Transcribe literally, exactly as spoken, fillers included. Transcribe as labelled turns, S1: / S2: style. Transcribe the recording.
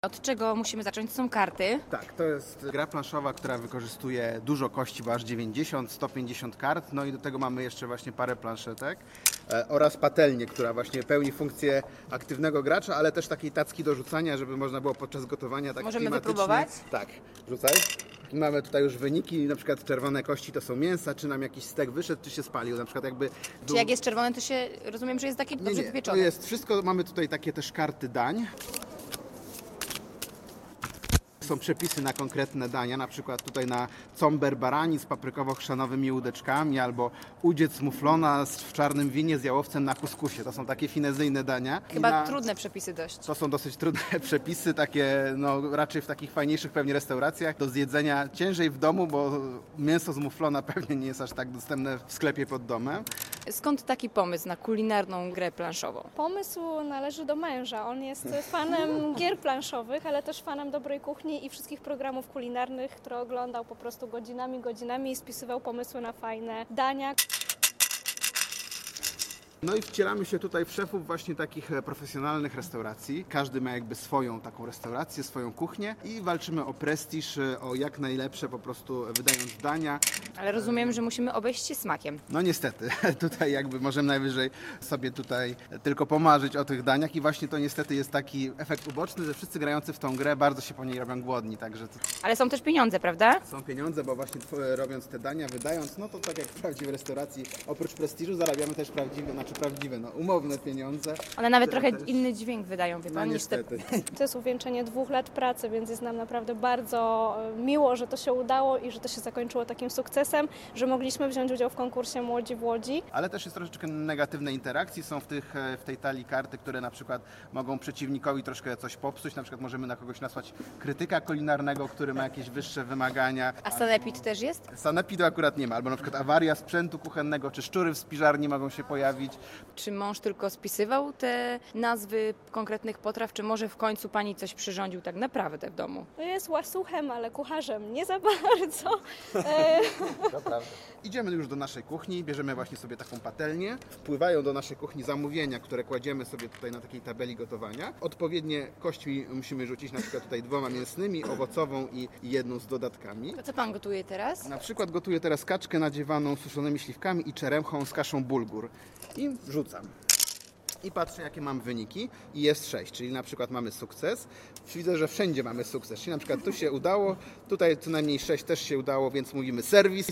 S1: Od czego musimy zacząć? To są karty.
S2: Tak, to jest gra planszowa, która wykorzystuje dużo kości, bo aż dziewięćdziesiąt, sto pięćdziesiąt kart. No i do tego mamy jeszcze właśnie parę planszetek e, oraz patelnię, która właśnie pełni funkcję aktywnego gracza, ale też takiej tacki do rzucania, żeby można było podczas gotowania tak
S1: Możemy
S2: klimatycznie.
S1: wypróbować?
S2: Tak, rzucaj. I mamy tutaj już wyniki, na przykład czerwone kości to są mięsa, czy nam jakiś stek wyszedł, czy się spalił. Na przykład jakby
S1: Czy
S2: był...
S1: jak jest czerwony, to się rozumiem, że jest taki
S2: Nie,
S1: dobrze
S2: nie, to
S1: wypieczony.
S2: jest wszystko, mamy tutaj takie też karty dań. Są przepisy na konkretne dania, na przykład tutaj na comber barani z paprykowo-chrzanowymi łódeczkami albo udziec muflona w czarnym winie z jałowcem na kuskusie. To są takie finezyjne dania.
S1: Chyba
S2: I na...
S1: trudne przepisy dość.
S2: To są dosyć trudne przepisy, takie no, raczej w takich fajniejszych pewnie restauracjach do zjedzenia ciężej w domu, bo mięso z muflona pewnie nie jest aż tak dostępne w sklepie pod domem.
S1: Skąd taki pomysł na kulinarną grę planszową?
S3: Pomysł należy do męża. On jest fanem gier planszowych, ale też fanem dobrej kuchni i wszystkich programów kulinarnych, które oglądał po prostu godzinami, godzinami i spisywał pomysły na fajne dania.
S2: No i wcielamy się tutaj w szefów właśnie takich profesjonalnych restauracji. Każdy ma jakby swoją taką restaurację, swoją kuchnię i walczymy o prestiż, o jak najlepsze po prostu wydając dania.
S1: Ale rozumiem, że musimy obejść się smakiem.
S2: No niestety, tutaj jakby możemy najwyżej sobie tutaj tylko pomarzyć o tych daniach i właśnie to niestety jest taki efekt uboczny, że wszyscy grający w tą grę bardzo się po niej robią głodni, także to
S1: Ale są też pieniądze, prawda?
S2: są pieniądze, bo właśnie robiąc te dania, wydając, no to tak jak w prawdziwej restauracji, oprócz prestiżu zarabiamy też prawdziwe, znaczy prawdziwe, no umowne pieniądze.
S1: One nawet
S2: które
S1: trochę
S2: też-
S1: inny dźwięk wydają, wie
S2: No
S1: pan, niż te...
S2: niestety.
S3: To jest uwieńczenie dwóch lat pracy, więc jest nam naprawdę bardzo miło, że to się udało i że to się zakończyło takim sukcesem, że mogliśmy wziąć udział w konkursie Młodzi w Łodzi.
S2: Ale też jest troszeczkę negatywnej interakcji. Są w, tych, w tej talii karty, które na przykład mogą przeciwnikowi troszkę coś popsuć. Na przykład możemy na kogoś nasłać krytyka kulinarnego, który ma jakieś wyższe wymagania.
S1: A sanepid też jest?
S2: Sanepidu akurat nie ma. Albo na przykład awaria sprzętu kuchennego, czy szczury w spiżarni mogą się pojawić.
S1: Czy mąż tylko spisywał te nazwy konkretnych potraw, czy może w końcu pani coś przyrządził tak naprawdę w domu?
S3: To jest łasuchem, ale kucharzem nie za bardzo. E,
S2: Idziemy już do naszej kuchni, bierzemy właśnie sobie taką patelnię. Wpływają do naszej kuchni zamówienia, które kładziemy sobie tutaj na takiej tabeli gotowania. Odpowiednie kości musimy rzucić, na przykład tutaj dwoma mięsnymi, owocową i jedną z dodatkami.
S1: To co pan gotuje teraz?
S2: Na przykład gotuję teraz kaczkę nadziewaną suszonymi śliwkami i czeremchą z kaszą bulgur. I wrzucam. I patrzę, jakie mam wyniki i jest sześć, czyli na przykład mamy sukces. Widzę, że wszędzie mamy sukces, czyli na przykład tu się udało, tutaj co najmniej sześć też się udało, więc mówimy serwis.